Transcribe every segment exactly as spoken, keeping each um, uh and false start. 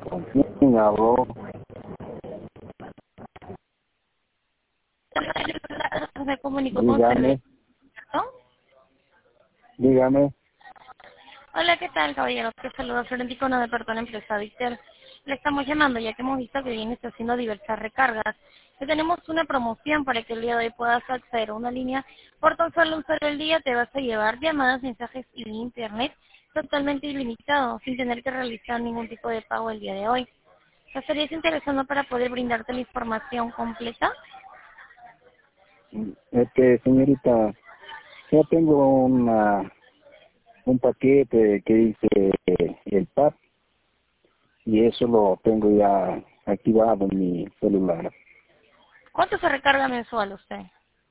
¿Con quién hablo? Me comunico con usted, Dígame, ¿no? dígame. Hola, ¿qué tal, caballero? Te saluda Florentico, no de Perdón Empresa Victor. Le estamos llamando ya que hemos visto que viene está haciendo diversas recargas. Que tenemos una promoción para que el día de hoy puedas acceder a una línea. Por tan solo un solo el día te vas a llevar llamadas, mensajes y internet totalmente ilimitado, sin tener que realizar ningún tipo de pago el día de hoy. ¿Te estarías interesando para poder brindarte la información completa? Este, señorita, ya tengo una, un paquete que dice eh, el P A P y eso lo tengo ya activado en mi celular. ¿Cuánto se recarga mensual usted?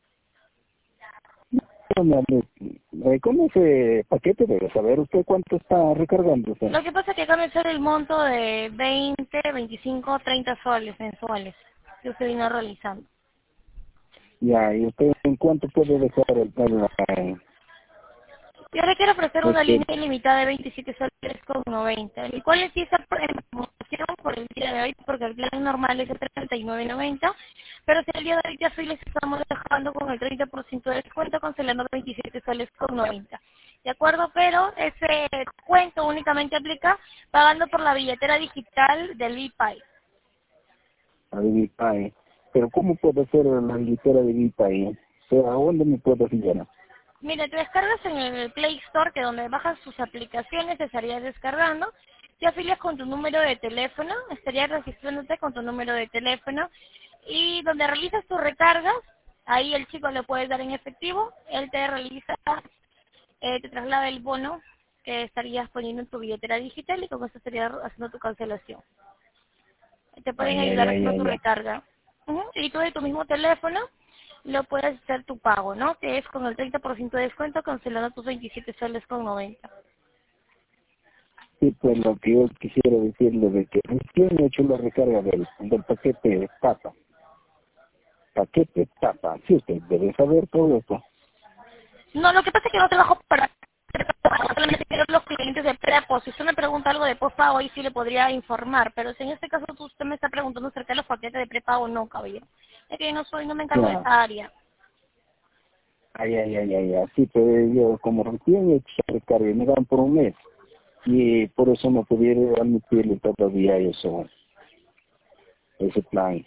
Eh, ¿Cómo ese paquete debe saber usted cuánto está recargando usted? Lo que pasa es que acá me sale el monto de veinte, veinticinco, treinta soles mensuales que usted vino realizando. Ya, ¿y usted en cuánto puede dejar el el, Yo le quiero ofrecer una este, línea ilimitada de veintisiete soles con noventa, el cual empieza por en promoción por el día de hoy, porque el plan normal es de treinta y nueve noventa, pero si el día de hoy ya fui les estamos dejando con el treinta por ciento de descuento, cancelando veintisiete soles con noventa. ¿De acuerdo? Pero ese descuento únicamente aplica pagando por la billetera digital del BPay. a Vivipay? Pero ¿cómo puede ser la billetera de Vivipay? O sea, ¿a dónde me puedo fijar? Mira, te descargas en el Play Store, que donde bajas sus aplicaciones, te estarías descargando, te afilias con tu número de teléfono, estarías registrándote con tu número de teléfono, y donde realizas tus recargas, ahí el chico le puedes dar en efectivo, él te realiza, eh, te traslada el bono que estarías poniendo en tu billetera digital y con eso estarías haciendo tu cancelación. Te pueden Ay, ay, ayudar ay, haciendo tu ay, ay. recarga. Ujú. Y tú de tu mismo teléfono lo puedes hacer tu pago, ¿no? Que es con el treinta por ciento de descuento cancelando tus veintisiete soles con noventa. Sí, pues lo que yo quisiera decirle de que recién he hecho la recarga del, del paquete tapa. Paquete tapa. Sí, usted debe saber todo esto. No, lo que pasa es que no trabajo para solamente quiero los clientes de prepo. Si usted me pregunta algo de postpago, ahí sí le podría informar. Pero si en este caso tú- usted me está preguntando acerca de los paquetes de prepago, no, caballero. Es que yo no soy, no me encargo de Ya. esa área. Ay, ay, ay, ay, ay. Sí, pues yo como recién he hecho la recarga y me dan por un mes. Y por eso no pudiera admitirle todavía eso, ese plan.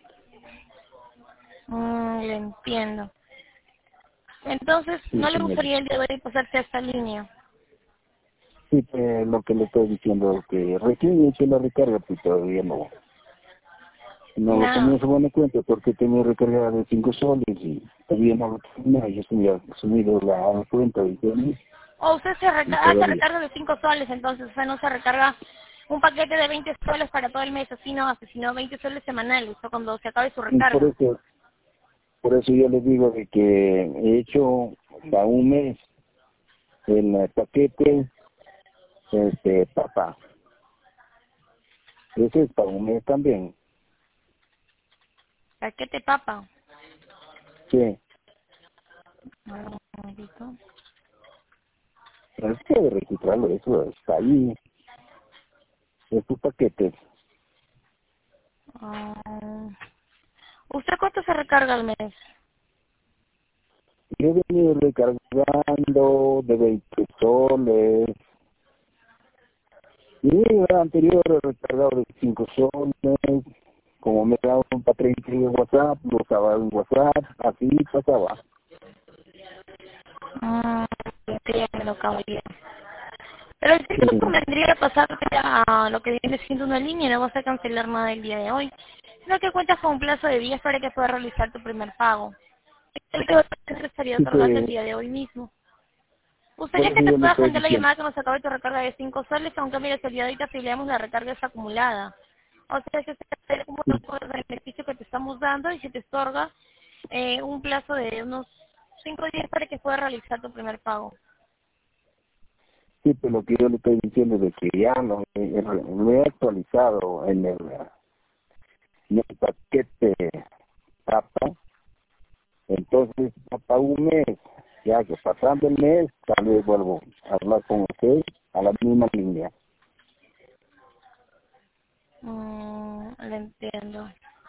Mm, le entiendo. Entonces, Sí, ¿no le señorita. gustaría el día de hoy pasarse a esta línea? Sí, pues lo que le estoy diciendo, que recién he hecho la recarga, pues todavía no, no lo No. comienzo a darme cuenta porque tenía recargada de cinco soles y todavía no lo tenía. Yo se me había subido la cuenta y, todo, O usted se y recarga, hace todavía. recarga de cinco soles, entonces usted no se recarga un paquete de veinte soles para todo el mes, así no hace, sino veinte soles semanales, o cuando se acabe su Y por recarga. eso, por eso yo les digo de que he hecho para un mes el paquete, este, papá. Ese es para un mes también. Paquete papa. Sí, Un momentito. es que de registrarlo, eso está ahí, es tu paquete. Ah, ¿usted cuánto se recarga al mes? Yo he venido recargando de veinte soles. Y el anterior he recargado de cinco soles. Como me daban para treinta en WhatsApp, lo usaba en WhatsApp, así pasaba. Ah, entiendo, caballero. Pero sí que nos Sí, convendría pasarte a lo que viene siendo una línea, no vas a cancelar nada el día de hoy, sino que cuentas con un plazo de días para que puedas realizar tu primer pago. El que te estaría sí otorgando el que, día de hoy mismo. por ¿Gustaría que eso te yo le pueda estoy agendar la diciendo. llamada que nos acabe tu recarga de cinco soles, aunque mire, si el día de hoy te afiliamos, la recarga es acumulada? O sea, ese es como Sí, el beneficio que te estamos dando y se te otorga eh, un plazo de unos cinco días para que puedas realizar tu primer pago. sí, pero lo que yo le estoy diciendo es que ya lo, he lo he actualizado en el, en el paquete tapa. Entonces, para un mes, ya que pasando el mes, tal vez vuelvo a hablar con usted a la misma línea. Mm, lo entiendo.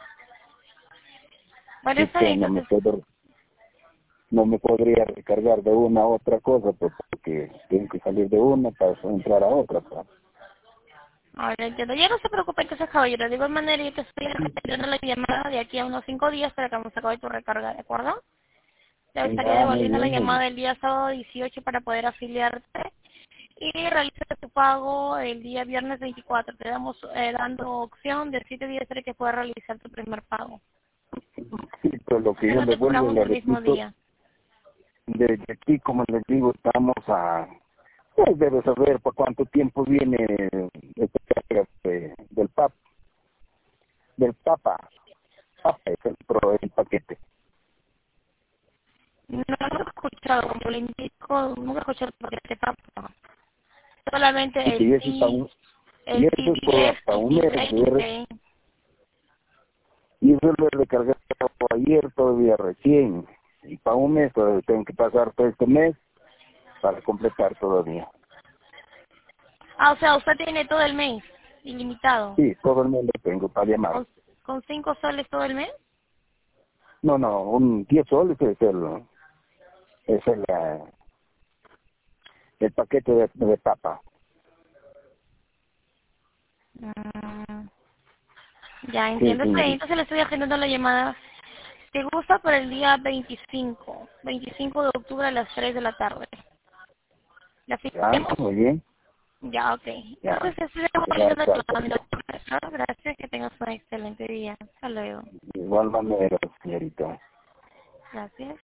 Bueno, Así está que bien, no me entonces. puedo, no me podría recargar de una a otra cosa, pues porque tengo que salir de una para entrar a otra. Pues. Ahora entiendo. Ya no se preocupe, entonces, caballero. De igual manera, yo te estoy retirando la llamada de aquí a unos cinco días para que vamos a acabar tu recarga, ¿de acuerdo? Te estaría Ya, muy devolviendo la bien, muy llamada bien. el día sábado dieciocho para poder afiliarte y realizar tu pago el día viernes veinticuatro. Te damos eh, dando opción de siete días para que puedas realizar tu primer pago. Sí, pues lo que Entonces yo no le te vuelvo y cobramos le el mismo repito, día. desde aquí, como les digo, estamos a... Pues debe saber por cuánto tiempo viene este carga de- del PAP, del Papa. Papa es el, pro- el paquete. No lo he escuchado, como le indico, nunca he escuchado el paquete papa. Solamente Y el que eso es para C, un, y el eso es por, C D F, para el un mes, C ¿ver? veinte. Y eso lo he recargado ayer todavía recién. Y para un mes todavía tengo que pasar todo este mes para completar todavía. Ah, o sea, usted tiene todo el mes, ilimitado. Sí, todo el mundo tengo para llamar. ¿Con, con cinco soles todo el mes? No, no, un diez soles es el, es el, eh, el paquete de, de papa. Mm, ya Sí, entiendo. Está bien, señorita. entonces le estoy agendando la llamada. ¿Te gusta para el día veinticinco? veinticinco de octubre a las tres de la tarde. ¿La Ya, fijamos? muy bien. Ya, ok. Ya, Entonces, estoy devolviendo la gracias. llamada. Mi nombre es Flor. Gracias, que tengas un excelente día. Hasta luego. De igual manera, señorita. Gracias.